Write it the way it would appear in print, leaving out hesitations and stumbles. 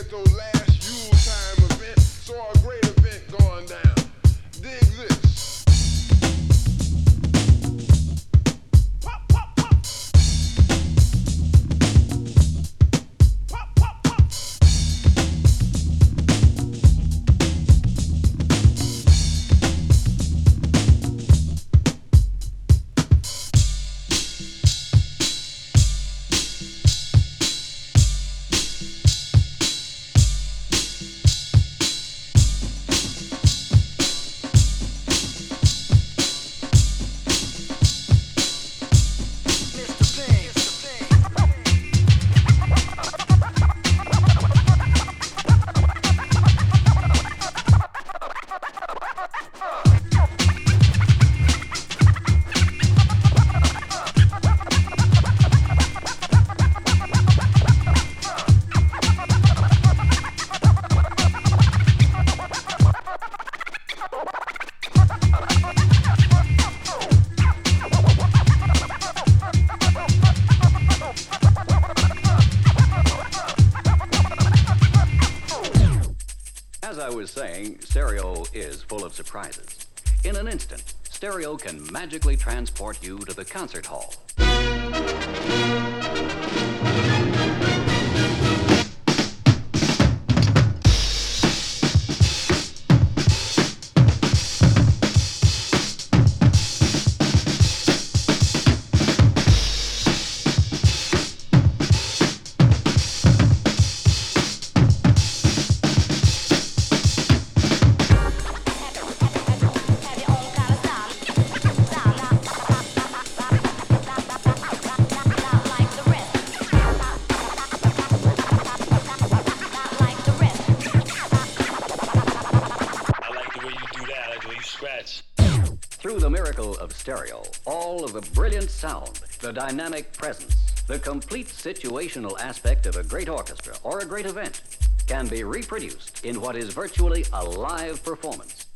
at the last Yuletime event, saw a great event going down. Dig this. Pop, pop, pop. Pop, pop, pop. As I was saying, stereo is full of surprises. In an instant, stereo can magically transport you to the concert hall. Through the miracle of stereo, all of the brilliant sound, the dynamic presence, the complete situational aspect of a great orchestra or a great event can be reproduced in what is virtually a live performance.